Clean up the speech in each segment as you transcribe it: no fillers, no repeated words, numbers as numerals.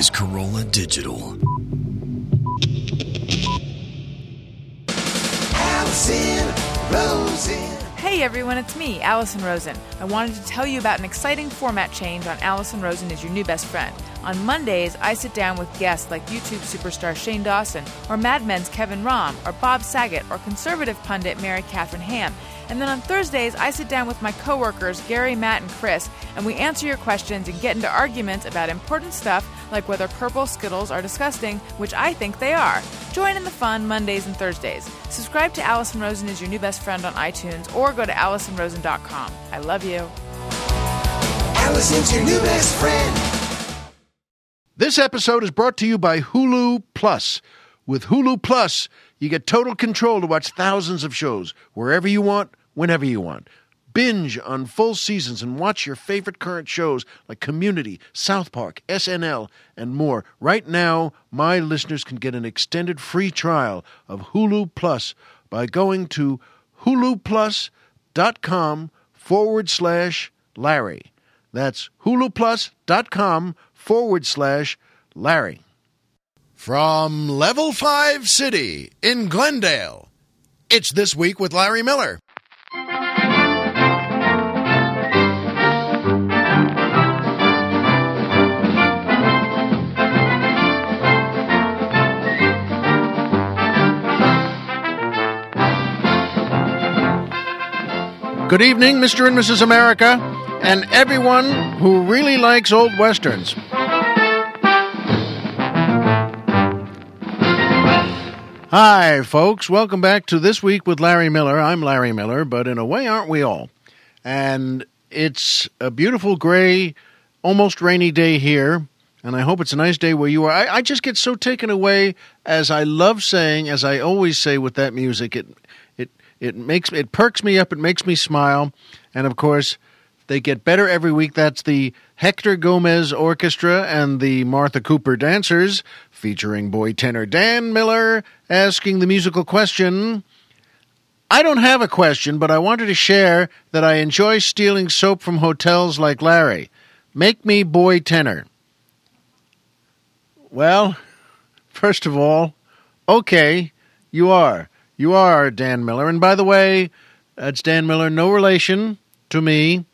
is Corolla Digital. Allison Rosen. Hey everyone, it's me, Allison Rosen. I wanted to tell you about an exciting format change on Allison Rosen is Your New Best Friend. On Mondays, I sit down with guests like YouTube superstar Shane Dawson, or Mad Men's Kevin Rahm, or Bob Saget, or conservative pundit Mary Catherine Ham. And then on Thursdays, I sit down with my coworkers Gary, Matt, and Chris, and we answer your questions and get into arguments about important stuff like whether purple Skittles are disgusting, which I think they are. Join in the fun Mondays and Thursdays. Subscribe to Allison Rosen is Your New Best Friend on iTunes or go to AllisonRosen.com. I love you. Allison's your new best friend. This episode is brought to you by Hulu Plus. With Hulu Plus, you get total control to watch thousands of shows wherever you want, whenever you want. Binge on full seasons and watch your favorite current shows like Community, South Park, SNL, and more. Right now, my listeners can get an extended free trial of Hulu Plus by going to huluplus.com/Larry. That's huluplus.com/Larry. From Level 5 City in Glendale, it's This Week with Larry Miller. Good evening, Mr. and Mrs. America, and everyone who really likes old westerns. Hi, folks. Welcome back to This Week with Larry Miller. I'm Larry Miller, but in a way, aren't we all? And it's a beautiful gray, almost rainy day here, and I hope it's a nice day where you are. I just get so taken away, as I love saying, as I always say with that music, it perks me up, it makes me smile, and of course, they get better every week. That's the Hector Gomez Orchestra and the Martha Cooper Dancers, featuring boy tenor Dan Miller, asking the musical question. I don't have a question, but I wanted to share that I enjoy stealing soap from hotels like Larry. Make me boy tenor. Well, first of all, okay, you are. You are Dan Miller. And by the way, that's Dan Miller, no relation to me.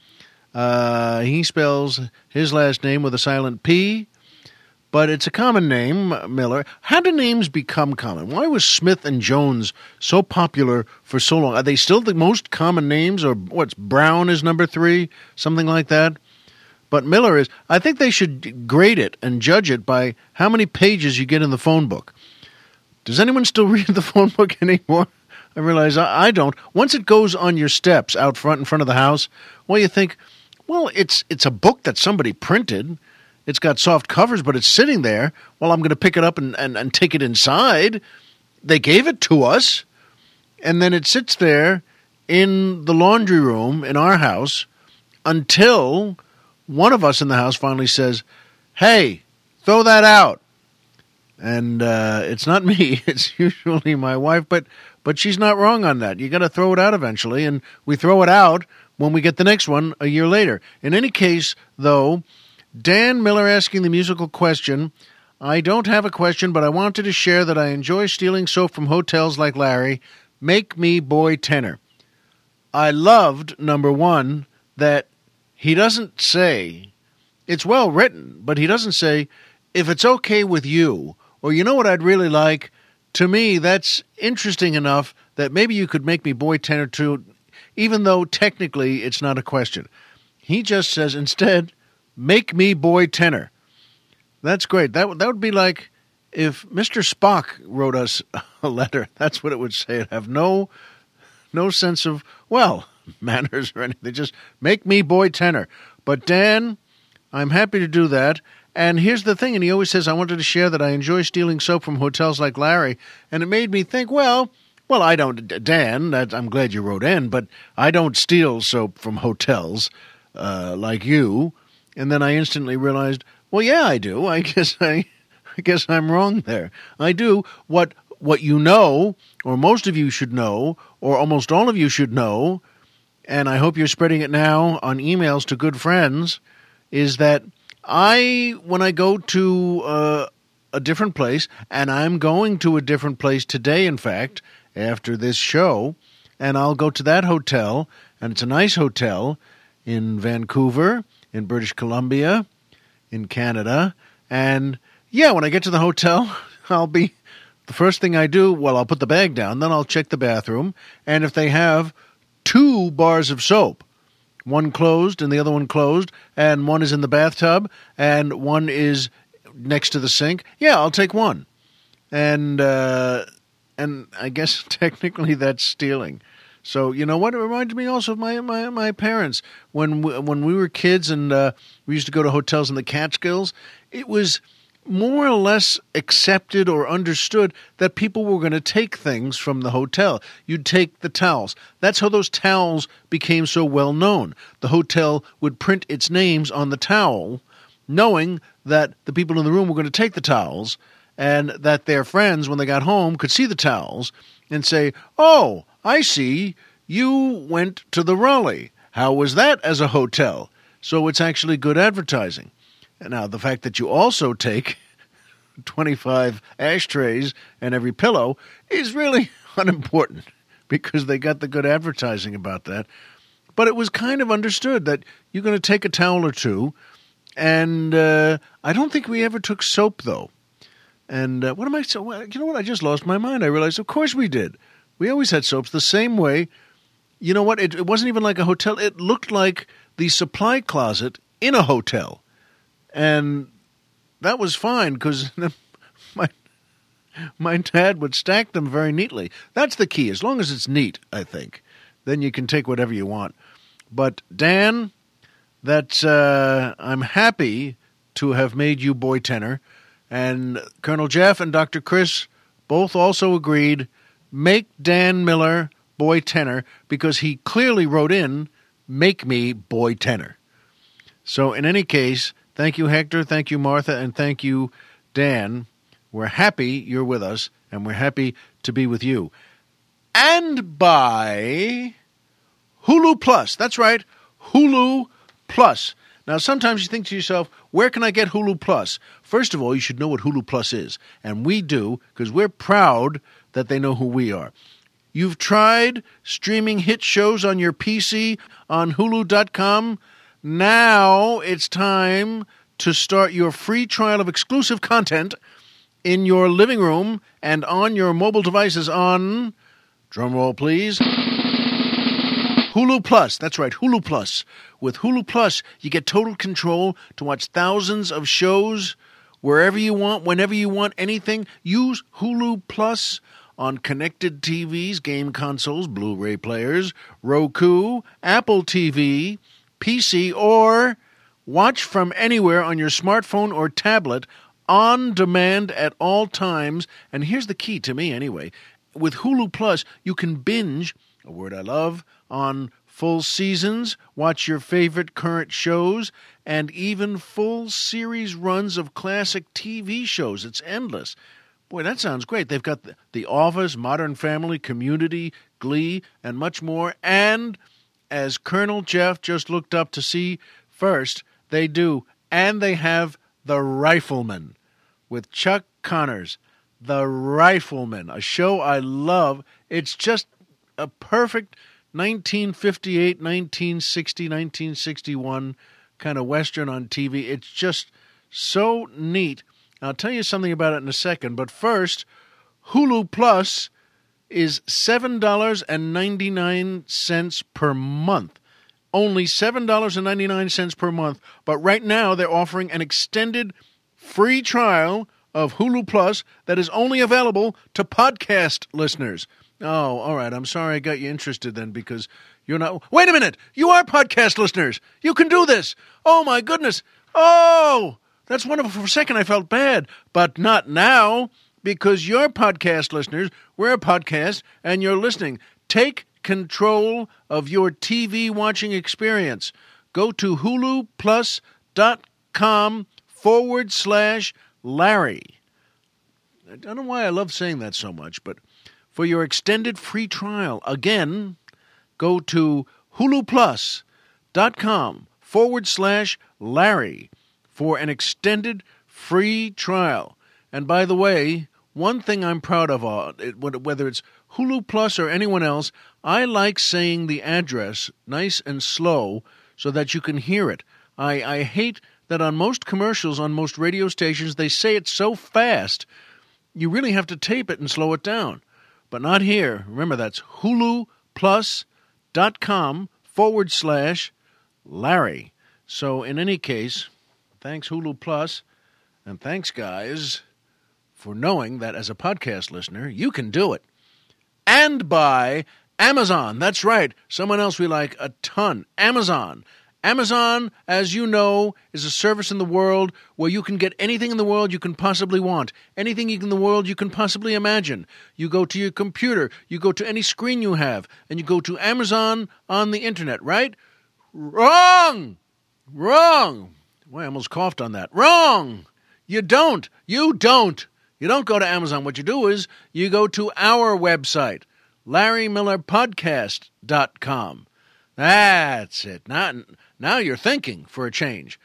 He spells his last name with a silent P, but it's a common name, Miller. How do names become common? Why was Smith and Jones so popular for so long? Are they still the most common names, or what's Brown is number 3, something like that? But Miller is. I think they should grade it and judge it by how many pages you get in the phone book. Does anyone still read the phone book anymore? I realize I don't. Once it goes on your steps out front in front of the house, well, you think, well, it's a book that somebody printed. It's got soft covers, but it's sitting there. Well, I'm going to pick it up and take it inside. They gave it to us, and then it sits there in the laundry room in our house until one of us in the house finally says, hey, throw that out. And it's not me. It's usually my wife, but she's not wrong on that. You got to throw it out eventually, and we throw it out when we get the next one a year later. In any case, though, Dan Miller asking the musical question. I don't have a question, but I wanted to share that I enjoy stealing soap from hotels like Larry. Make me boy tenor. I loved, number one, that he doesn't say, it's well written, but he doesn't say, if it's okay with you, or you know what I'd really like. To me, that's interesting enough that maybe you could make me boy tenor too, even though technically it's not a question. He just says, instead, make me boy tenor. That's great. That would be like if Mr. Spock wrote us a letter. That's what it would say. It'd have no sense of, well, manners or anything. Just make me boy tenor. But Dan, I'm happy to do that. And here's the thing, and he always says, I wanted to share that I enjoy stealing soap from hotels like Larry. And it made me think, well, I don't, Dan, I'm glad you wrote in, but I don't steal soap from hotels like you. And then I instantly realized, well, yeah, I do. I guess I'm wrong there. I do. What you know, or most of you should know, or almost all of you should know, and I hope you're spreading it now on emails to good friends, is that when I go to a different place, and I'm going to a different place today, in fact, after this show, and I'll go to that hotel, and it's a nice hotel in Vancouver, in British Columbia, in Canada, and yeah, when I get to the hotel, the first thing I do, I'll put the bag down, then I'll check the bathroom, and if they have 2 bars of soap, one closed and the other one closed, and one is in the bathtub, and one is next to the sink, yeah, I'll take one. And I guess technically that's stealing. So you know what? It reminds me also of my parents when we were kids and we used to go to hotels in the Catskills. It was more or less accepted or understood that people were going to take things from the hotel. You'd take the towels. That's how those towels became so well known. The hotel would print its names on the towel, knowing that the people in the room were going to take the towels and that their friends, when they got home, could see the towels and say, "Oh, I see, you went to the Raleigh. How was that as a hotel?" So it's actually good advertising. Now, the fact that you also take 25 ashtrays and every pillow is really unimportant because they got the good advertising about that. But it was kind of understood that you're going to take a towel or two, and I don't think we ever took soap, though. And you know what? I just lost my mind. I realized, of course we did. We always had soaps the same way. You know what? It wasn't even like a hotel. It looked like the supply closet in a hotel. And that was fine because my dad would stack them very neatly. That's the key. As long as it's neat, I think, then you can take whatever you want. But Dan, I'm happy to have made you boy tenor. And Colonel Jeff and Dr. Chris both also agreed, make Dan Miller boy tenor, because he clearly wrote in, make me boy tenor. So in any case, thank you, Hector, thank you, Martha, and thank you, Dan. We're happy you're with us, and we're happy to be with you. And by Hulu Plus. That's right, Hulu Plus. Now, sometimes you think to yourself, where can I get Hulu Plus? First of all, you should know what Hulu Plus is. And we do, because we're proud that they know who we are. You've tried streaming hit shows on your PC on Hulu.com. Now it's time to start your free trial of exclusive content in your living room and on your mobile devices on, drumroll please, Hulu Plus. That's right, Hulu Plus. With Hulu Plus, you get total control to watch thousands of shows wherever you want, whenever you want, anything. Use Hulu Plus on connected TVs, game consoles, Blu-ray players, Roku, Apple TV, PC, or watch from anywhere on your smartphone or tablet on demand at all times. And here's the key to me anyway. With Hulu Plus, you can binge, a word I love, on full seasons, watch your favorite current shows, and even full series runs of classic TV shows. It's endless. Boy, that sounds great. They've got The Office, Modern Family, Community, Glee, and much more. And as Colonel Jeff just looked up to see first, they do. And they have The Rifleman with Chuck Connors. The Rifleman, a show I love. It's just a perfect 1958, 1960, 1961 kind of Western on TV. It's just so neat. I'll tell you something about it in a second. But first, Hulu Plus is $7.99 per month. Only $7.99 per month. But right now, they're offering an extended free trial of Hulu Plus that is only available to podcast listeners. Oh, all right. I'm sorry I got you interested then because you're not. Wait a minute. You are podcast listeners. You can do this. Oh, my goodness. Oh, that's wonderful. For a second, I felt bad, but not now because you're podcast listeners. We're a podcast and you're listening. Take control of your TV watching experience. Go to huluplus.com/Larry. I don't know why I love saying that so much, but for your extended free trial, again, go to huluplus.com/Larry for an extended free trial. And by the way, one thing I'm proud of, whether it's Hulu Plus or anyone else, I like saying the address nice and slow so that you can hear it. I hate that on most commercials, on most radio stations, they say it so fast, you really have to tape it and slow it down. But not here. Remember, that's huluplus.com/Larry. So in any case, thanks Hulu Plus, and thanks, guys, for knowing that as a podcast listener, you can do it. And by Amazon. That's right. Someone else we like a ton. Amazon. Amazon, as you know, is a service in the world where you can get anything in the world you can possibly want, anything in the world you can possibly imagine. You go to your computer, you go to any screen you have, and you go to Amazon on the internet, right? Wrong! Wrong! Well, I almost coughed on that. Wrong! You don't. You don't go to Amazon. What you do is you go to our website, LarryMillerPodcast.com. That's it. Now you're thinking for a change.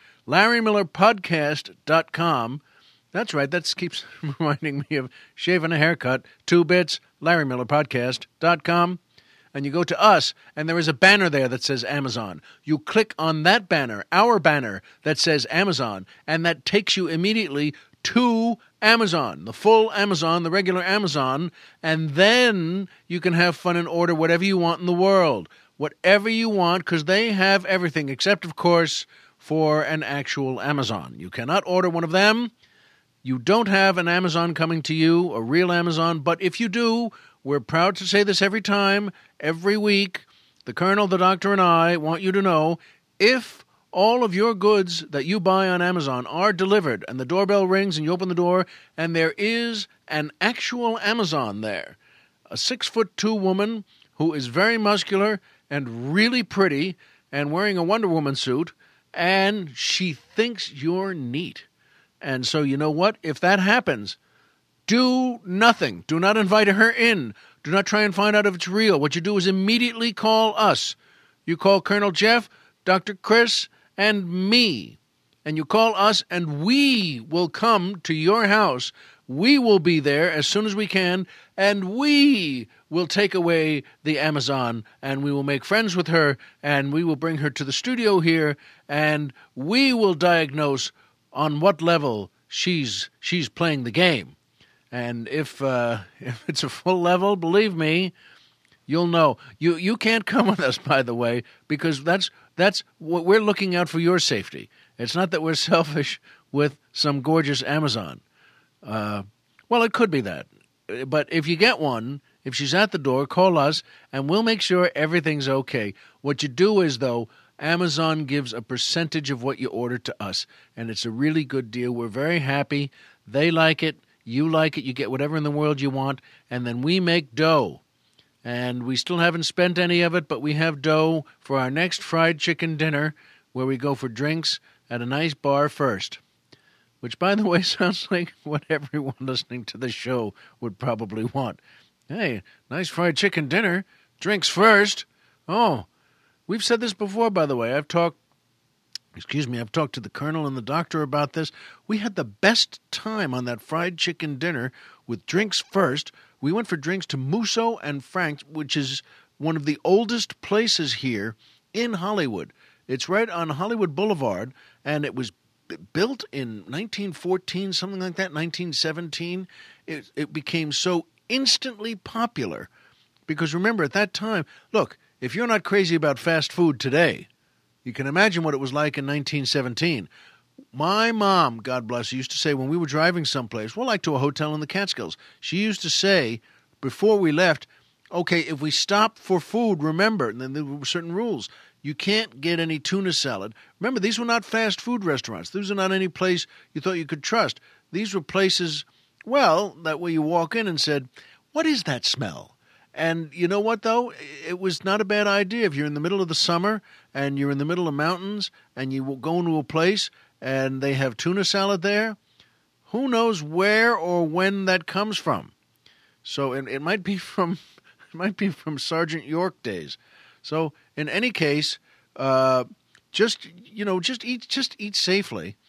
LarryMillerPodcast.com. That's right. That keeps reminding me of shaving a haircut. 2 bits, LarryMillerPodcast.com. And you go to us, and there is a banner there that says Amazon. You click on that banner, our banner, that says Amazon, and that takes you immediately to Amazon, the full Amazon, the regular Amazon, and then you can have fun and order whatever you want in the world. Whatever you want, because they have everything, except, of course, for an actual Amazon. You cannot order one of them. You don't have an Amazon coming to you, a real Amazon, but if you do, we're proud to say this every time, every week, the Colonel, the Doctor, and I want you to know, if all of your goods that you buy on Amazon are delivered, and the doorbell rings and you open the door, and there is an actual Amazon there, a 6'2" woman who is very muscular and really pretty and wearing a Wonder Woman suit, and she thinks you're neat. And so you know what? If that happens, do nothing. Do not invite her in. Do not try and find out if it's real. What you do is immediately call us. You call Colonel Jeff, Dr. Chris, and me. And you call us, and we will come to your house. We will be there as soon as we can, and we will take away the Amazon, and we will make friends with her, and we will bring her to the studio here, and we will diagnose on what level she's playing the game. And if it's a full level, believe me, you'll know. You can't come with us, by the way, because that's what we're looking out for your safety. It's not that we're selfish with some gorgeous Amazon. Well, it could be that. But if you get one, if she's at the door, call us, and we'll make sure everything's okay. What you do is, though, Amazon gives a percentage of what you order to us, and it's a really good deal. We're very happy. They like it. You like it. You get whatever in the world you want, and then we make dough. And we still haven't spent any of it, but we have dough for our next fried chicken dinner, where we go for drinks at a nice bar first. Which, by the way, sounds like what everyone listening to the show would probably want. Hey, nice fried chicken dinner, drinks first. Oh, we've said this before, by the way. I've talked to the Colonel and the Doctor about this. We had the best time on that fried chicken dinner with drinks first. We went for drinks to Musso and Frank's, which is one of the oldest places here in Hollywood. It's right on Hollywood Boulevard, and it was built in 1914, something like that, 1917. It became so instantly popular because, remember, at that time, look, if you're not crazy about fast food today, you can imagine what it was like in 1917. My mom, God bless her, used to say when we were driving someplace, well, like to a hotel in the Catskills, she used to say before we left, okay, if we stop for food, remember, and then there were certain rules. You can't get any tuna salad. Remember, these were not fast food restaurants. These were not any place you thought you could trust. These were places, well, that way you walk in and said, what is that smell? And you know what, though? It was not a bad idea. If you're in the middle of the summer and you're in the middle of mountains and you go into a place and they have tuna salad there, who knows where or when that comes from? So it might be from Sergeant York days. So in any case, just eat safely,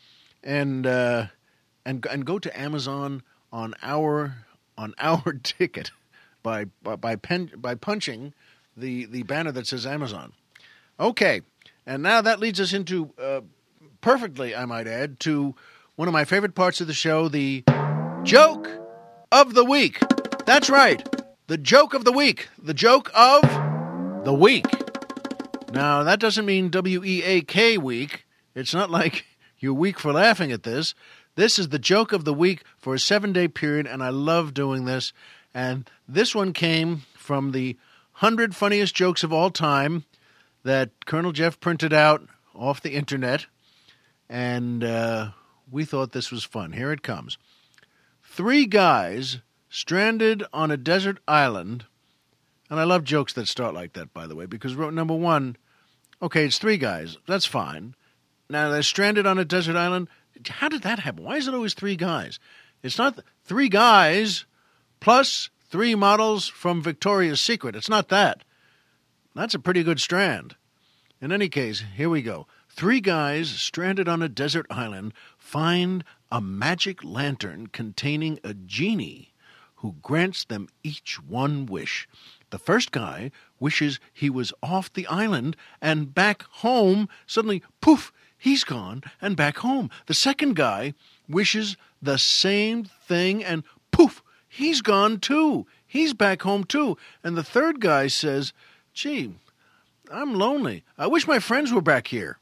and go to Amazon on our ticket by punching the banner that says Amazon. Okay, and now that leads us into perfectly, I might add, to one of my favorite parts of the show, the joke of the week. That's right, the joke of the week. The joke of the week. Now, that doesn't mean W-E-A-K week. It's not like you're weak for laughing at this. This is the joke of the week for a 7-day period, and I love doing this. And this one came from the 100 funniest jokes of all time that Colonel Jeff printed out off the internet. And we thought this was fun. Here it comes. 3 guys stranded on a desert island. And I love jokes that start like that, by the way, because number one, okay, it's 3 guys. That's fine. Now, they're stranded on a desert island. How did that happen? Why is it always 3 guys? It's not 3 guys plus 3 models from Victoria's Secret. It's not that. That's a pretty good strand. In any case, here we go. 3 guys stranded on a desert island find a magic lantern containing a genie who grants them each one wish. The first guy wishes he was off the island and back home. Suddenly, poof, he's gone and back home. The second guy wishes the same thing and poof, he's gone too. He's back home too. And the third guy says, gee, I'm lonely. I wish my friends were back here.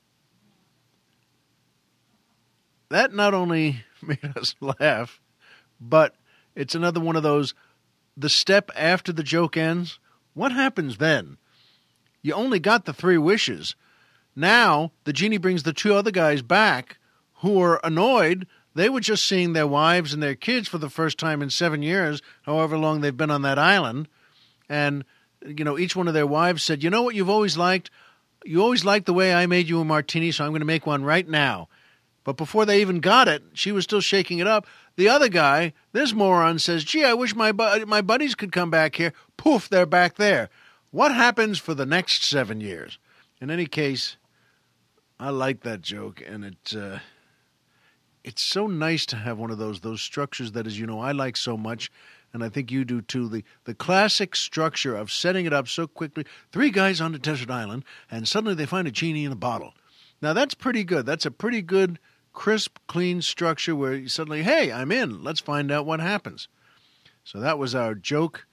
That not only made us laugh, but it's another one of those, the step after the joke ends, what happens then? You only got the 3 wishes. Now, the genie brings the 2 other guys back who are annoyed. They were just seeing their wives and their kids for the first time in 7 years, however long they've been on that island. And, each one of their wives said, you know what you've always liked? You always liked the way I made you a martini, so I'm going to make one right now. But before they even got it, she was still shaking it up. The other guy, this moron, says, gee, I wish my buddies could come back here. Poof, they're back there. What happens for the next 7 years? In any case, I like that joke, and it's so nice to have one of those structures that, as you know, I like so much, and I think you do too. The classic structure of setting it up so quickly. 3 guys on a desert island, and suddenly they find a genie in a bottle. Now, that's pretty good. That's a pretty good, crisp, clean structure where you suddenly, hey, I'm in. Let's find out what happens. So that was our joke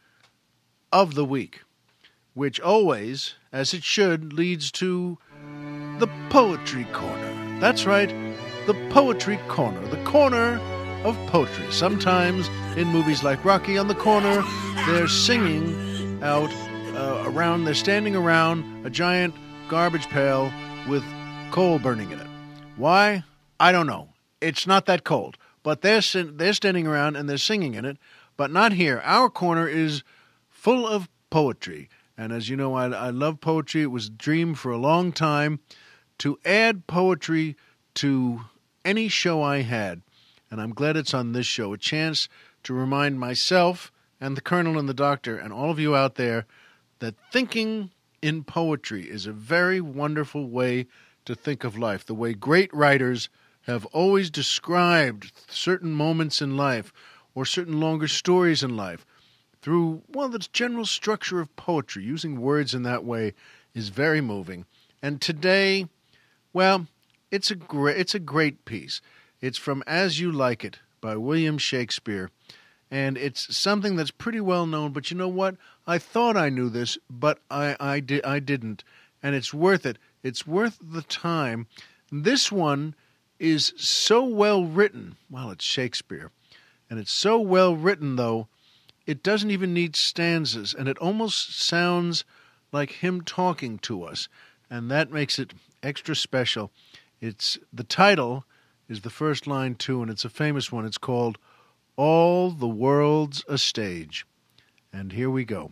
of the week, which always, as it should, leads to the Poetry Corner. That's right, the Poetry Corner, the corner of poetry. Sometimes in movies like Rocky, on the corner, they're singing out around, they're standing around a giant garbage pail with coal burning in it. Why? I don't know. It's not that cold. But they're standing around and they're singing in it, but not here. Our corner is full of poetry. And as you know, I love poetry. It was a dream for a long time to add poetry to any show I had. And I'm glad it's on this show. A chance to remind myself and the Colonel and the Doctor and all of you out there that thinking in poetry is a very wonderful way to think of life. The way great writers have always described certain moments in life or certain longer stories in life through, the general structure of poetry. Using words in that way is very moving. And today, it's a great piece. It's from As You Like It by William Shakespeare. And it's something that's pretty well known, but you know what? I thought I knew this, but I didn't. And it's worth it. It's worth the time. This one is so well written. Well, it's Shakespeare. And it's so well written, though, it doesn't even need stanzas. And it almost sounds like him talking to us. And that makes it extra special. The title is the first line, too, and it's a famous one. It's called All the World's a Stage. And here we go.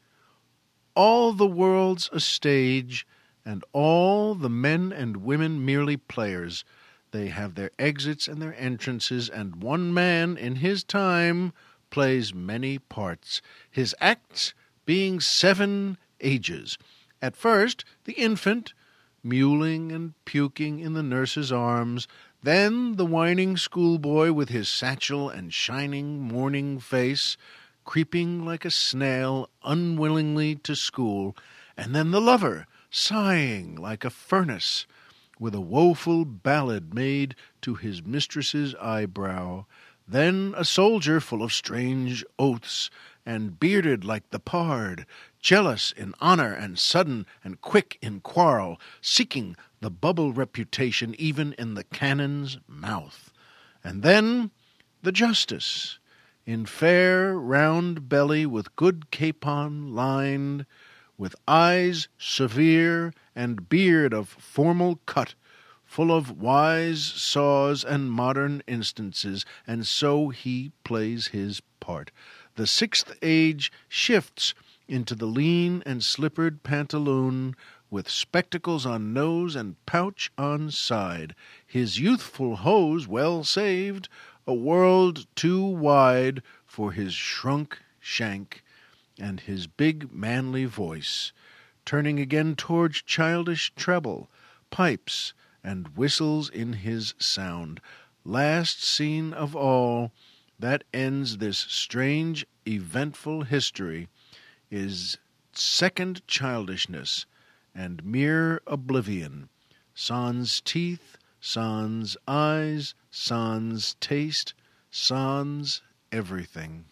All the world's a stage, and all the men and women merely players. They have their exits and their entrances, and one man in his time plays many parts, his acts being 7 ages. At first, the infant, mewling and puking in the nurse's arms, Then the whining schoolboy with his satchel and shining morning face, creeping like a snail unwillingly to school, and then the lover, sighing like a furnace, with a woeful ballad made to his mistress's eyebrow. Then a soldier full of strange oaths, and bearded like the pard, jealous in honor and sudden and quick in quarrel, seeking the bubble reputation even in the cannon's mouth. And then the justice, in fair round belly with good capon lined, with eyes severe and beard of formal cut, full of wise saws and modern instances, and so he plays his part. The sixth age shifts into the lean and slippered pantaloon, with spectacles on nose and pouch on side, his youthful hose well saved, a world too wide for his shrunk shank, and his big manly voice, turning again towards childish treble, pipes, and whistles in his sound. Last scene of all that ends this strange, eventful history is second childishness and mere oblivion, sans teeth, sans eyes, sans taste, sans everything.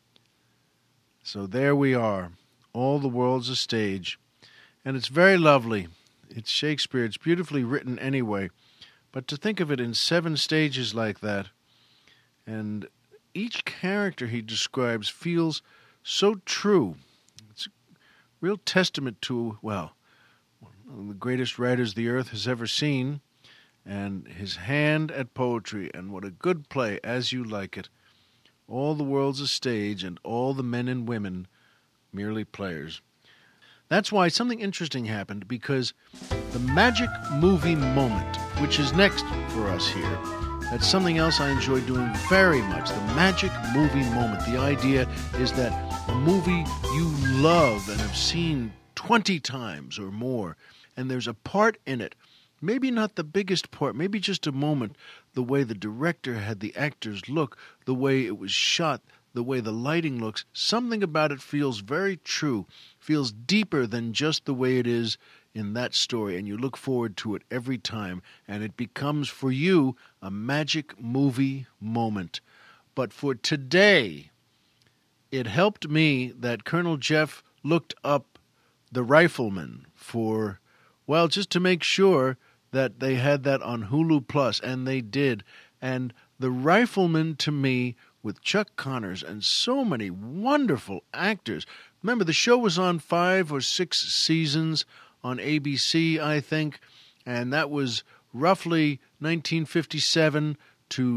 So there we are. All the world's a stage. And it's very lovely. It's Shakespeare. It's beautifully written anyway. But to think of it in 7 stages like that, and each character he describes feels so true. It's a real testament to, well, one of the greatest writers the earth has ever seen, and his hand at poetry, and what a good play, As You Like It. All the world's a stage, and all the men and women merely players. That's why something interesting happened, because the magic movie moment, which is next for us here, that's something else I enjoy doing very much, the magic movie moment. The idea is that a movie you love and have seen 20 times or more, and there's a part in it, maybe not the biggest part, maybe just a moment, the way the director had the actors look, the way it was shot, the way the lighting looks, something about it feels very true, feels deeper than just the way it is in that story, and you look forward to it every time, and it becomes for you a magic movie moment. But for today, it helped me that Colonel Jeff looked up The Rifleman for, well, just to make sure that they had that on Hulu Plus, and they did. And The Rifleman, to me, with Chuck Connors and so many wonderful actors. Remember, the show was on 5 or 6 seasons on ABC, I think, and that was roughly 1957 to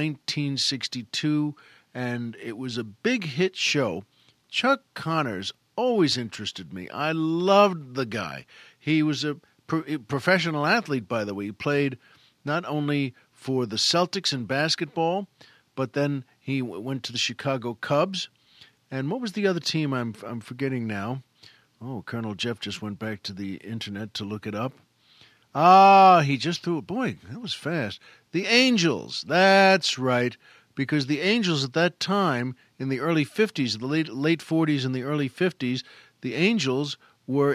1962, and it was a big hit show. Chuck Connors always interested me. I loved the guy. He was a professional athlete, by the way. He played not only for the Celtics in basketball, but then he went to the Chicago Cubs. And what was the other team? I'm forgetting now. Oh, Colonel Jeff just went back to the internet to look it up. He just threw it. Boy, that was fast. The Angels. That's right. Because the Angels at that time, in the early 50s, the late 40s and the early 50s, the Angels were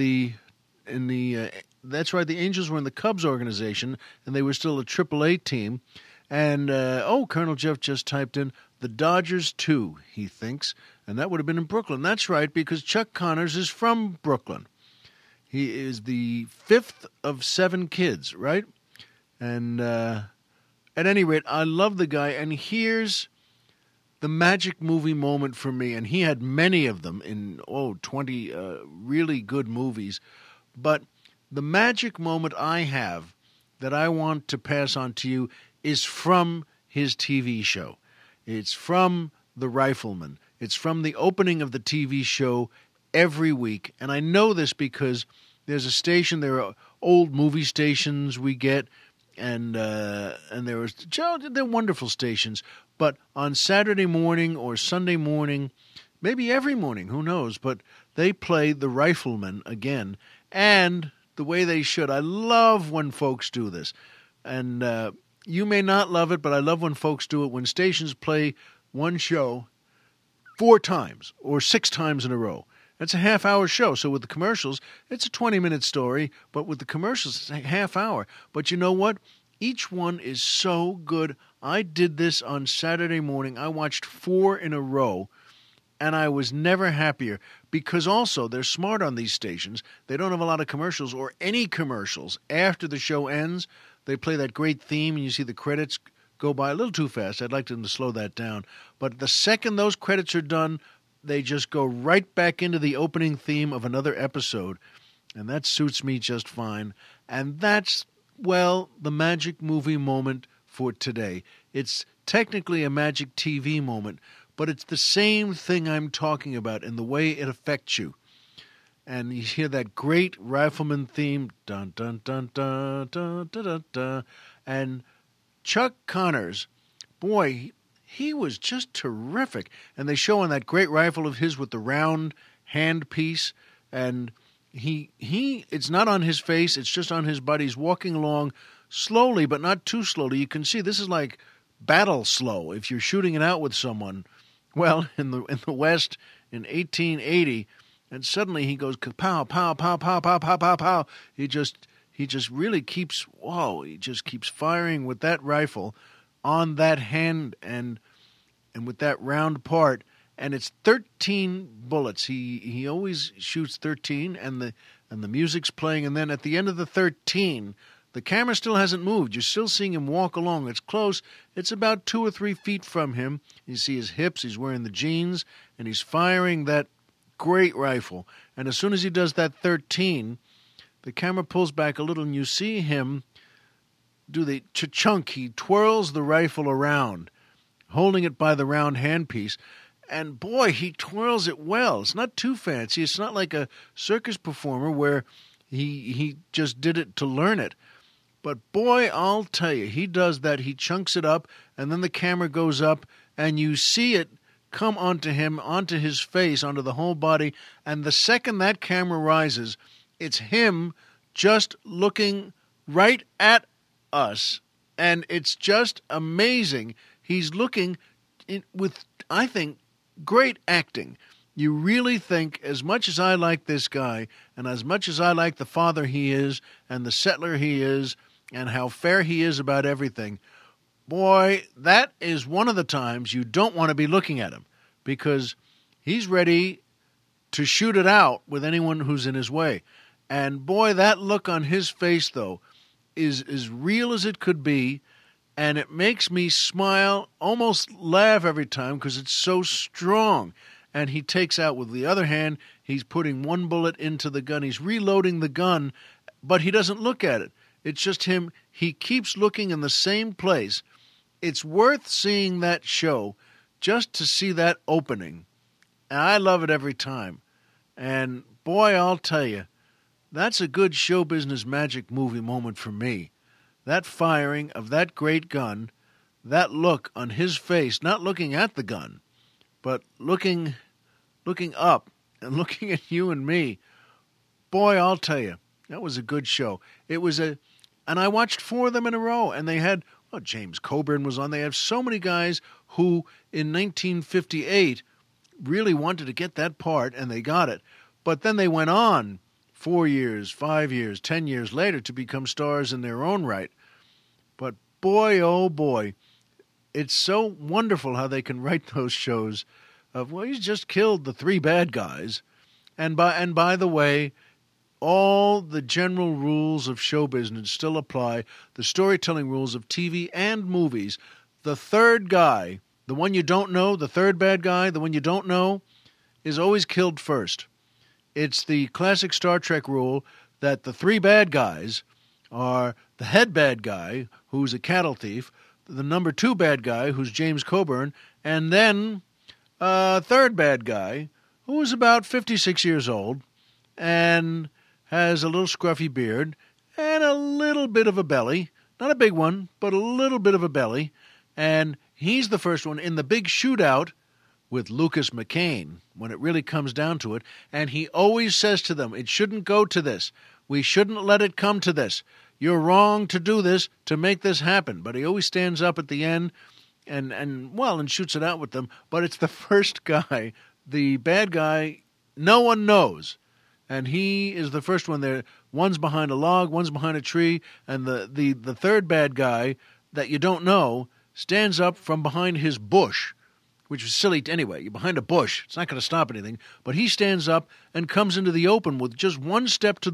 that's right, the Angels were in the Cubs organization, and they were still a AAA team. And, Colonel Jeff just typed in, the Dodgers too, he thinks, and that would have been in Brooklyn. That's right, because Chuck Connors is from Brooklyn. He is the 5th of 7 kids, right? And at any rate, I love the guy, and here's the magic movie moment for me, and he had many of them in, 20 really good movies. But the magic moment I have that I want to pass on to you is from his TV show. It's from The Rifleman. It's from the opening of the TV show every week. And I know this because there's a station, there are old movie stations we get, and they're wonderful stations. But on Saturday morning or Sunday morning, maybe every morning, who knows, but they play The Rifleman again, and the way they should. I love when folks do this. And you may not love it, but I love when folks do it, when stations play one show 4 times or 6 times in a row. That's a half-hour show. So with the commercials, it's a 20-minute story, but with the commercials, it's a half hour. But you know what? Each one is so good. I did this on Saturday morning. I watched 4 in a row, and I was never happier because also they're smart on these stations. They don't have a lot of commercials or any commercials. After the show ends, they play that great theme, and you see the credits go by a little too fast. I'd like them to slow that down. But the second those credits are done, they just go right back into the opening theme of another episode, and that suits me just fine. And that's, well, the magic movie moment for today. It's technically a magic TV moment, but it's the same thing I'm talking about in the way it affects you. And you hear that great rifleman theme, dun dun dun dun dun dun dun, dun. And Chuck Connors, boy, he was just terrific. And they show on that great rifle of his with the round handpiece, and it's not on his face, it's just on his butt. He's walking along slowly, but not too slowly. You can see this is like battle slow if you're shooting it out with someone. Well, in the West in 1880, and suddenly he goes pow pow pow pow pow pow pow pow. He just really keeps he just keeps firing with that rifle on that hand and with that round part, and it's 13 bullets. He always shoots 13, and the music's playing, and then at the end of the 13, the camera still hasn't moved. You're still seeing him walk along. It's close. It's about 2 or 3 feet from him. You see his hips. He's wearing the jeans, and he's firing that great rifle. And as soon as he does that 13, the camera pulls back a little, and you see him do the cha-chunk. He twirls the rifle around, holding it by the round handpiece. And boy, he twirls it well. It's not too fancy. It's not like a circus performer where he just did it to learn it. But boy, I'll tell you, he does that. He chunks it up, and then the camera goes up, and you see it come onto him, onto his face, onto the whole body. And the second that camera rises, it's him just looking right at us, and it's just amazing. He's looking with, I think, great acting. You really think, as much as I like this guy, and as much as I like the father he is, and the settler he is, and how fair he is about everything, boy, that is one of the times you don't want to be looking at him, because he's ready to shoot it out with anyone who's in his way. And boy, that look on his face, though, is as real as it could be, and it makes me smile, almost laugh every time because it's so strong. And he takes out with the other hand, he's putting 1 bullet into the gun. He's reloading the gun, but he doesn't look at it. It's just him. He keeps looking in the same place. It's worth seeing that show just to see that opening. And I love it every time. And boy, I'll tell you, that's a good show business magic movie moment for me. That firing of that great gun, that look on his face, not looking at the gun, but looking up and looking at you and me. Boy, I'll tell you, that was a good show. And I watched 4 of them in a row, and they had, James Coburn was on. They have so many guys who in 1958 really wanted to get that part, and they got it. But then they went on 4 years, 5 years, 10 years later to become stars in their own right. But boy, oh boy, it's so wonderful how they can write those shows of, he's just killed the 3 bad guys. And by the way, all the general rules of show business still apply, the storytelling rules of TV and movies. The third guy, the one you don't know, the third bad guy, the one you don't know, is always killed first. It's the classic Star Trek rule that the 3 bad guys are the head bad guy, who's a cattle thief, the number 2 bad guy, who's James Coburn, and then a third bad guy, who's about 56 years old, and has a little scruffy beard, and a little bit of a belly. Not a big one, but a little bit of a belly. And he's the first one in the big shootout with Lucas McCain, when it really comes down to it. And he always says to them, it shouldn't go to this. We shouldn't let it come to this. you're wrong to do this, to make this happen. But he always stands up at the end and shoots it out with them. But it's the first guy, the bad guy, no one knows. And he is the first one there. One's behind a log, one's behind a tree, and the third bad guy that you don't know stands up from behind his bush, which is silly anyway. You're behind a bush. It's not going to stop anything. But he stands up and comes into the open with just one step to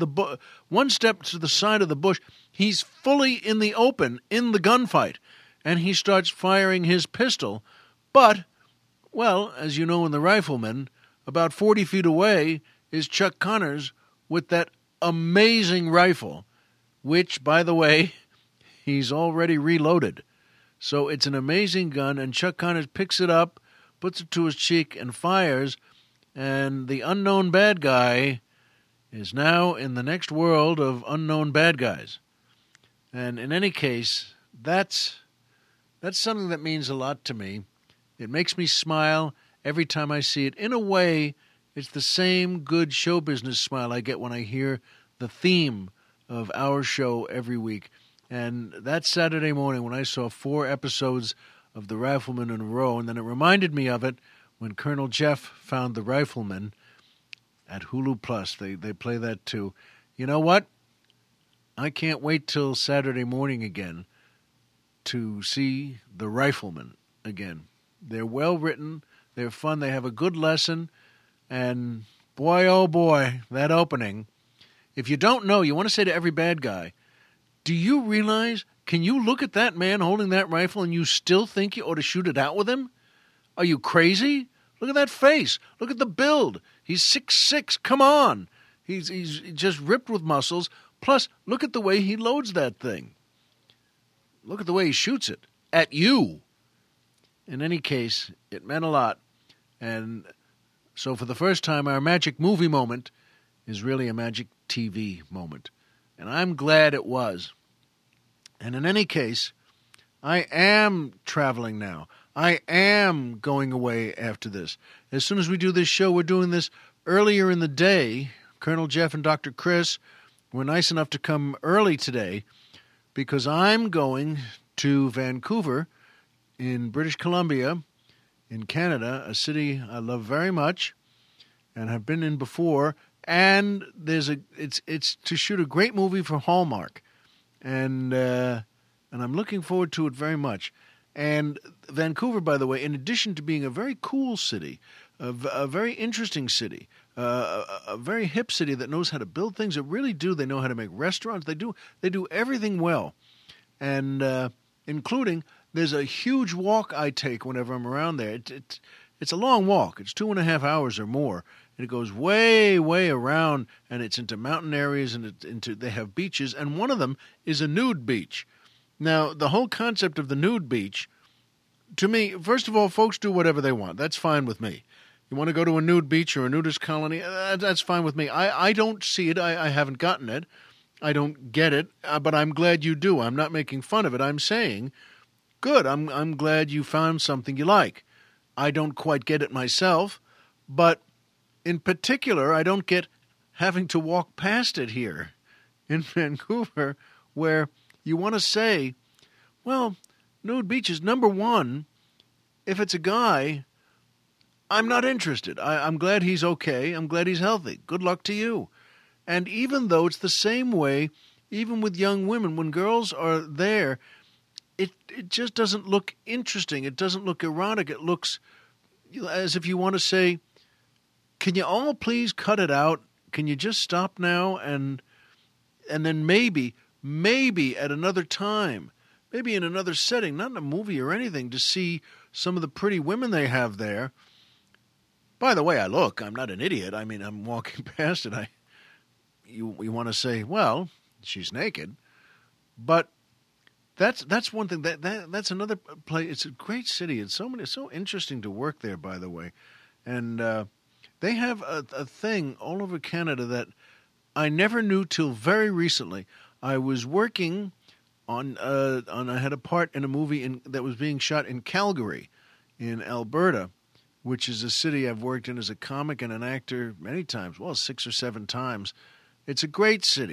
the side of the bush. He's fully in the open in the gunfight, and he starts firing his pistol. But, well, as you know in The Rifleman, about 40 feet away is Chuck Connors with that amazing rifle, which, by the way, he's already reloaded. So it's an amazing gun, and Chuck Connors picks it up, puts it to his cheek, and fires, and the unknown bad guy is now in the next world of unknown bad guys. And in any case, that's something that means a lot to me. It makes me smile every time I see it. In a way, it's the same good show business smile I get when I hear the theme of our show every week. And that Saturday morning when I saw 4 episodes of The Rifleman in a row, and then it reminded me of it when Colonel Jeff found The Rifleman at Hulu Plus. They play that too. You know what? I can't wait till Saturday morning again to see The Rifleman again. They're well written, they're fun, they have a good lesson, and boy, oh boy, that opening. If you don't know, you want to say to every bad guy, do you realize, can you look at that man holding that rifle and you still think you ought to shoot it out with him? Are you crazy? Look at that face. Look at the build. He's 6'6". Come on. He's just ripped with muscles. Plus, look at the way he loads that thing. Look at the way he shoots it. At you. In any case, it meant a lot. And so for the first time, our magic movie moment is really a magic TV moment. And I'm glad it was. And in any case, I am traveling now. I am going away after this. As soon as we do this show, we're doing this earlier in the day. Colonel Jeff and Dr. Chris were nice enough to come early today because I'm going to Vancouver in British Columbia in Canada, a city I love very much and have been in before. And it's to shoot a great movie for Hallmark, and I'm looking forward to it very much. And Vancouver, by the way, in addition to being a very cool city, a very interesting city, a very hip city that knows how to build things that really do. They know how to make restaurants. They do everything well, and including there's a huge walk I take whenever I'm around there. It's a long walk. It's 2.5 hours or more. And it goes way, way around, and it's into mountain areas, and they have beaches, and one of them is a nude beach. Now, the whole concept of the nude beach, to me, first of all, folks do whatever they want. That's fine with me. You want to go to a nude beach or a nudist colony, that's fine with me. I don't see it. I haven't gotten it. I don't get it, but I'm glad you do. I'm not making fun of it. I'm saying, good, I'm glad you found something you like. I don't quite get it myself, but in particular, I don't get having to walk past it here in Vancouver, where you want to say, well, nude beaches, number one, if it's a guy, I'm not interested. I'm glad he's okay. I'm glad he's healthy. Good luck to you. And even though it's the same way, even with young women, when girls are there, it just doesn't look interesting. It doesn't look erotic. It looks as if you want to say, can you all please cut it out? Can you just stop now? And then maybe at another time, maybe in another setting, not in a movie or anything, to see some of the pretty women they have there. By the way I look, I'm not an idiot. I mean, I'm walking past it. You want to say, well, she's naked. But that's one thing. That's another place. It's a great city. It's so interesting to work there, by the way. And they have a thing all over Canada that I never knew till very recently. I was working on I had a part in a movie that was being shot in Calgary, in Alberta, which is a city I've worked in as a comic and an actor many times, well, 6 or 7 times. It's a great city.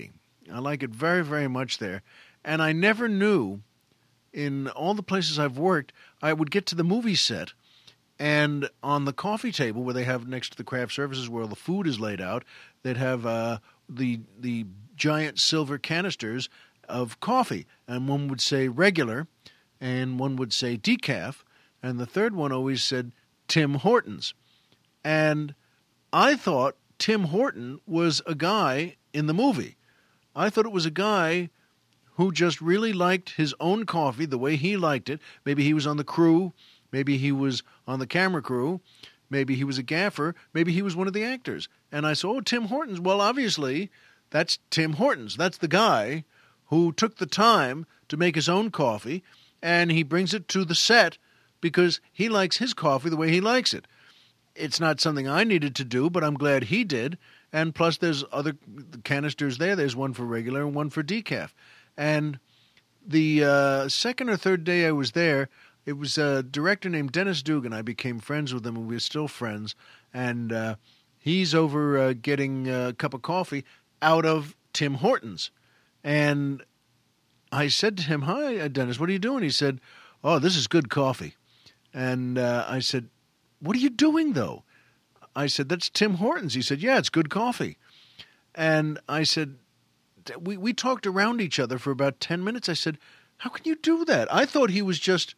I like it very, very much there. And I never knew, in all the places I've worked, I would get to the movie set, and on the coffee table where they have next to the craft services where all the food is laid out, they'd have the giant silver canisters of coffee. And one would say regular, and one would say decaf, and the third one always said Tim Hortons. And I thought Tim Horton was a guy in the movie. I thought it was a guy who just really liked his own coffee the way he liked it. Maybe he was on the crew. Maybe he was on the camera crew. Maybe he was a gaffer. Maybe he was one of the actors. And I said, oh, Tim Hortons. Well, obviously, that's Tim Hortons. That's the guy who took the time to make his own coffee, and he brings it to the set because he likes his coffee the way he likes it. It's not something I needed to do, but I'm glad he did. And plus, there's other canisters there. There's one for regular and one for decaf. And the second or third day I was there, it was a director named Dennis Dugan. I became friends with him, and we're still friends. And he's over getting a cup of coffee out of Tim Hortons. And I said to him, hi, Dennis, what are you doing? He said, oh, this is good coffee. And I said, what are you doing, though? I said, that's Tim Hortons. He said, yeah, it's good coffee. And I said, we talked around each other for about 10 minutes. I said, how can you do that? I thought he was just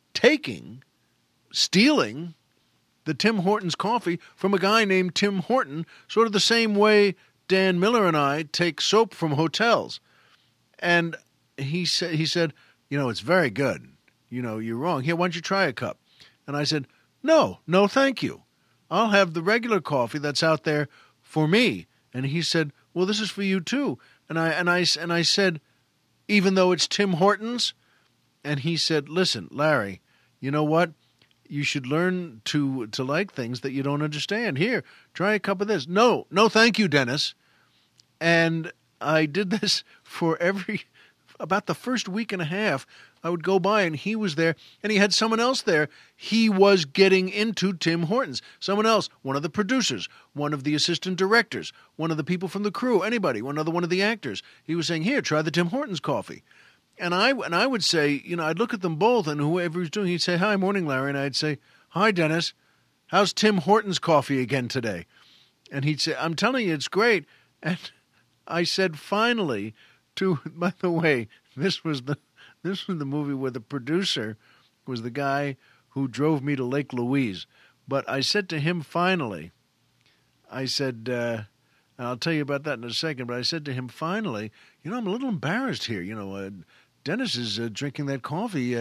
stealing the Tim Hortons coffee from a guy named Tim Horton, sort of the same way Dan Miller and I take soap from hotels. And he said, it's very good. You're wrong. Here, why don't you try a cup? And I said, no, thank you. I'll have the regular coffee that's out there for me. And he said, well, this is for you too. And I said, even though it's Tim Hortons? And he said, listen, Larry, you know what? You should learn to like things that you don't understand. Here, try a cup of this. No, thank you, Dennis. And I did this for about the first week and a half. I would go by, and he was there, and he had someone else there. He was getting into Tim Hortons. Someone else, one of the producers, one of the assistant directors, one of the people from the crew, anybody, one of the actors. He was saying, here, try the Tim Hortons coffee. And I would say, I'd look at them both, and whoever was doing, he'd say, hi, morning, Larry. And I'd say, hi, Dennis. How's Tim Hortons coffee again today? And he'd say, I'm telling you, it's great. And I said, finally, by the way, this was the movie where the producer was the guy who drove me to Lake Louise. But I said to him finally, I said, and I'll tell you about that in a second, but I said to him finally, I'm a little embarrassed here. Dennis is drinking that coffee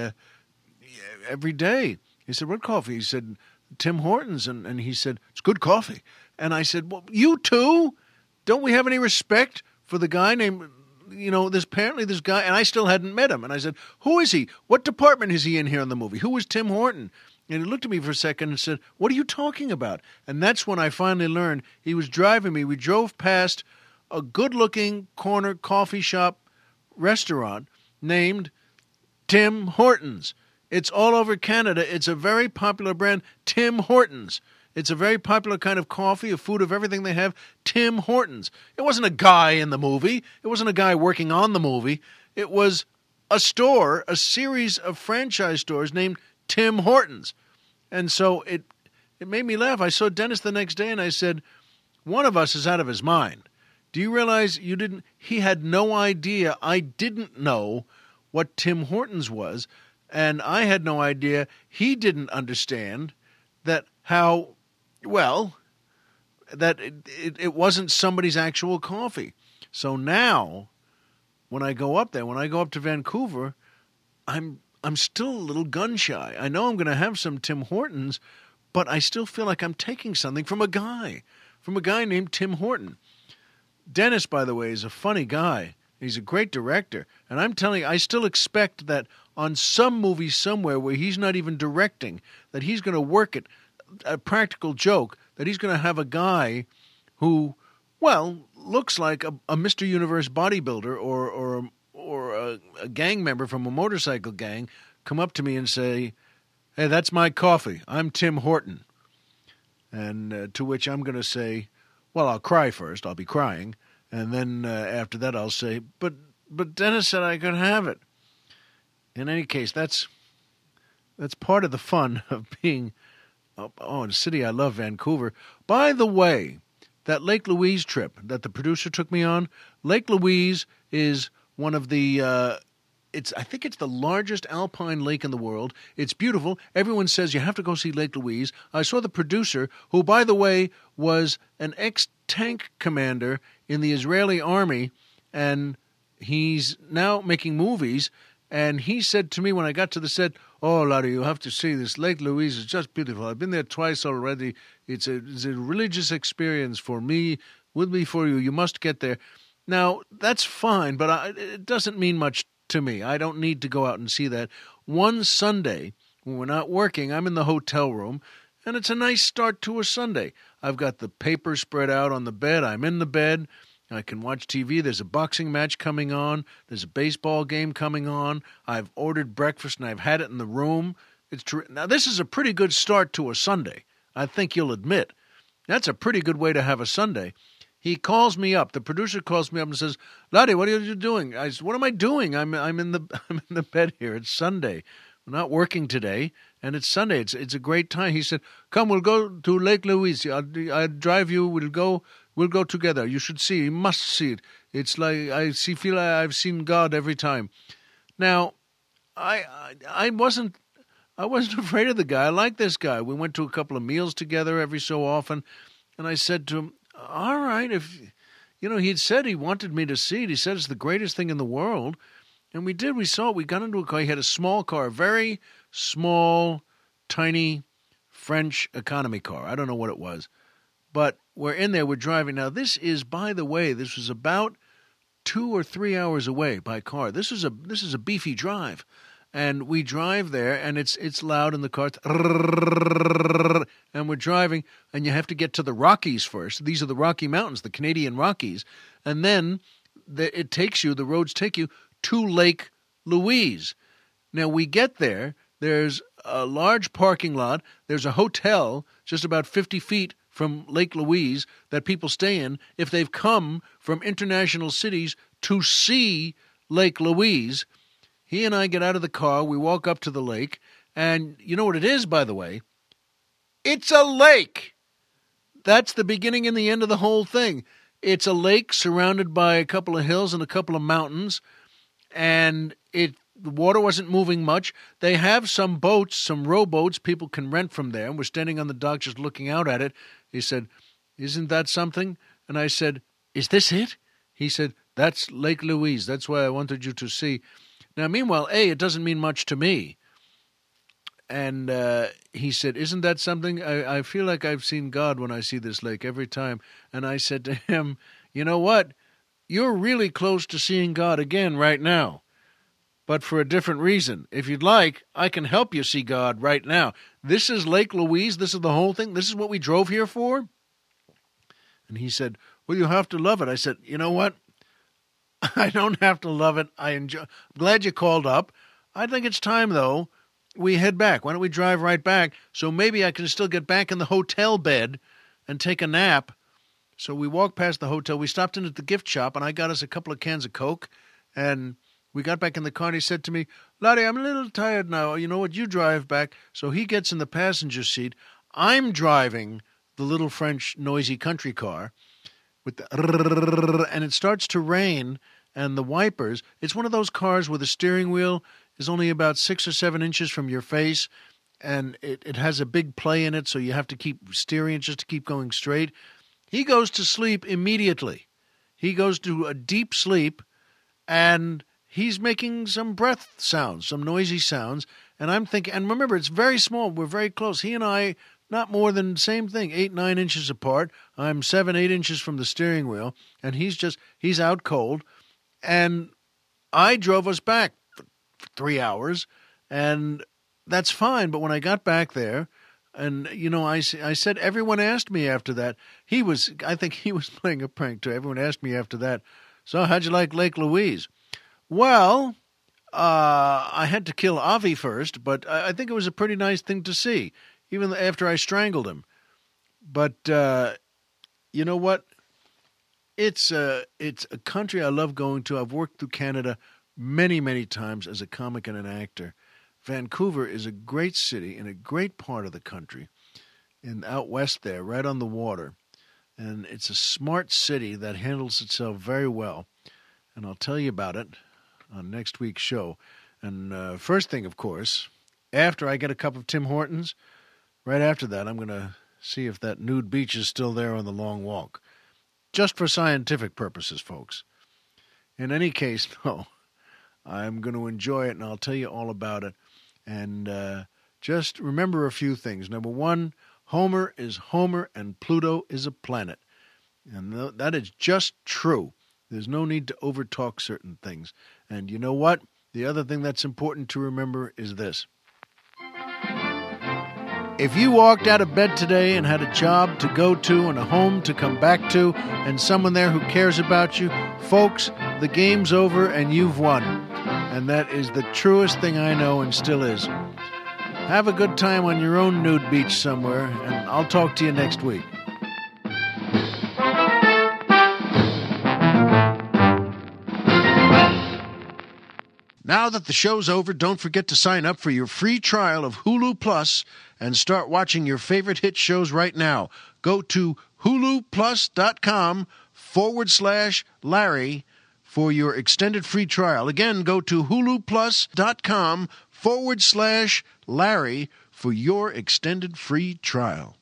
every day. He said, what coffee? He said, Tim Hortons. And he said, it's good coffee. And I said, well, you too? Don't we have any respect for the guy named... this guy, and I still hadn't met him. And I said, who is he? What department is he in here in the movie? Who is Tim Horton? And he looked at me for a second and said, what are you talking about? And that's when I finally learned he was driving me. We drove past a good-looking corner coffee shop restaurant named Tim Hortons. It's all over Canada. It's a very popular brand, Tim Hortons. It's a very popular kind of coffee, a food of everything they have, Tim Hortons. It wasn't a guy in the movie. It wasn't a guy working on the movie. It was a store, a series of franchise stores named Tim Hortons. And so it made me laugh. I saw Dennis the next day and I said, one of us is out of his mind. Do you realize he had no idea I didn't know what Tim Hortons was, and I had no idea he didn't understand that it wasn't somebody's actual coffee. So now, when I go up to Vancouver, I'm still a little gun shy. I know I'm going to have some Tim Hortons, but I still feel like I'm taking something from a guy named Tim Horton. Dennis, by the way, is a funny guy. He's a great director. And I'm telling you, I still expect that on some movie somewhere where he's not even directing, that he's going to work it, a practical joke, that he's going to have a guy who, looks like a Mr. Universe bodybuilder or a gang member from a motorcycle gang come up to me and say, hey, that's my coffee. I'm Tim Horton. And to which I'm going to say, well, I'll cry first. I'll be crying. And then after that, I'll say, but Dennis said I could have it. In any case, that's part of the fun of being, in a city I love, Vancouver. By the way, that Lake Louise trip that the producer took me on, Lake Louise is one of the, I think it's the largest alpine lake in the world. It's beautiful. Everyone says you have to go see Lake Louise. I saw the producer, who, by the way, was an ex-tank commander in the Israeli army, and he's now making movies. And he said to me when I got to the set, "Oh, Larry, you have to see this. Lake Louise is just beautiful. I've been there twice already. It's a religious experience for me, with me for you. You must get there." Now, that's fine, but it doesn't mean much to me. I don't need to go out and see that. One Sunday, when we're not working, I'm in the hotel room, and it's a nice start to a Sunday. I've got the paper spread out on the bed. I'm in the bed. I can watch TV. There's a boxing match coming on. There's a baseball game coming on. I've ordered breakfast, and I've had it in the room. Now, this is a pretty good start to a Sunday. I think you'll admit. That's a pretty good way to have a Sunday. He calls me up. The producer calls me up and says, "Laddie, what are you doing?" I said, "What am I doing? I'm in the bed here. It's Sunday. I'm not working today, and it's Sunday. It's a great time." He said, "Come, we'll go to Lake Louise. I'll drive you. We'll go together. You should see. You must see it. It's like feel like I've seen God every time." Now, I wasn't afraid of the guy. I like this guy. We went to a couple of meals together every so often, and I said to him, "All right, if he'd said he wanted me to see it. He said it's the greatest thing in the world." And we did. We saw it. We got into a car. He had a small car, very small, tiny French economy car. I don't know what it was. But we're in there. We're driving. Now, this is, by the way, this was about 2 or 3 hours away by car. This is a beefy drive. And we drive there, and it's loud in the car. And we're driving, and you have to get to the Rockies first. These are the Rocky Mountains, the Canadian Rockies. And then the roads take you to Lake Louise. Now, we get there. There's a large parking lot. There's a hotel just about 50 feet from Lake Louise that people stay in if they've come from international cities to see Lake Louise. He and I get out of the car. We walk up to the lake. And you know what it is, by the way? It's a lake. That's the beginning and the end of the whole thing. It's a lake surrounded by a couple of hills and a couple of mountains. And the water wasn't moving much. They have some boats, some rowboats people can rent from there. And we're standing on the dock just looking out at it. He said, "Isn't that something?" And I said, "Is this it?" He said, "That's Lake Louise. That's why I wanted you to see." Now, meanwhile, it doesn't mean much to me. And he said, "Isn't that something? I feel like I've seen God when I see this lake every time." And I said to him, "You know what? You're really close to seeing God again right now, but for a different reason. If you'd like, I can help you see God right now. This is Lake Louise. This is the whole thing. This is what we drove here for." And he said, "Well, you have to love it." I said, "You know what? I don't have to love it. I'm glad you called up. I think it's time, though, we head back. Why don't we drive right back so maybe I can still get back in the hotel bed and take a nap?" So we walked past the hotel. We stopped in at the gift shop, and I got us a couple of cans of Coke. And we got back in the car, and he said to me, "Laddie, I'm a little tired now. You know what? You drive back." So he gets in the passenger seat. I'm driving the little French noisy country car with and it starts to rain, and the wipers. It's one of those cars where the steering wheel is only about 6 or 7 inches from your face, and it has a big play in it, so you have to keep steering it just to keep going straight. He goes to sleep immediately. He goes to a deep sleep, and he's making some breath sounds, some noisy sounds, and I'm thinking, and remember, it's very small. We're very close. He and I, not more than the same thing, 8, 9 inches apart. I'm 7, 8 inches from the steering wheel, and he's out cold. And I drove us back for 3 hours, and that's fine. But when I got back there, and, I said, everyone asked me after that. I think he was playing a prank too. Everyone asked me after that, "So how'd you like Lake Louise?" Well, I had to kill Avi first, but I think it was a pretty nice thing to see, even after I strangled him. But you know what? It's a country I love going to. I've worked through Canada many, many times as a comic and an actor. Vancouver is a great city in a great part of the country, out west there, right on the water. And it's a smart city that handles itself very well. And I'll tell you about it on next week's show. And first thing, of course, after I get a cup of Tim Hortons, right after that, I'm going to see if that nude beach is still there on the long walk. Just for scientific purposes, folks. In any case, though, I'm going to enjoy it, and I'll tell you all about it. And just remember a few things. Number one, Homer is Homer, and Pluto is a planet. And that is just true. There's no need to overtalk certain things. And you know what? The other thing that's important to remember is this. If you walked out of bed today and had a job to go to and a home to come back to and someone there who cares about you, folks, the game's over and you've won. And that is the truest thing I know and still is. Have a good time on your own nude beach somewhere, and I'll talk to you next week. Now that the show's over, don't forget to sign up for your free trial of Hulu Plus and start watching your favorite hit shows right now. Go to huluplus.com/Larry for your extended free trial. Again, go to huluplus.com/Larry for your extended free trial.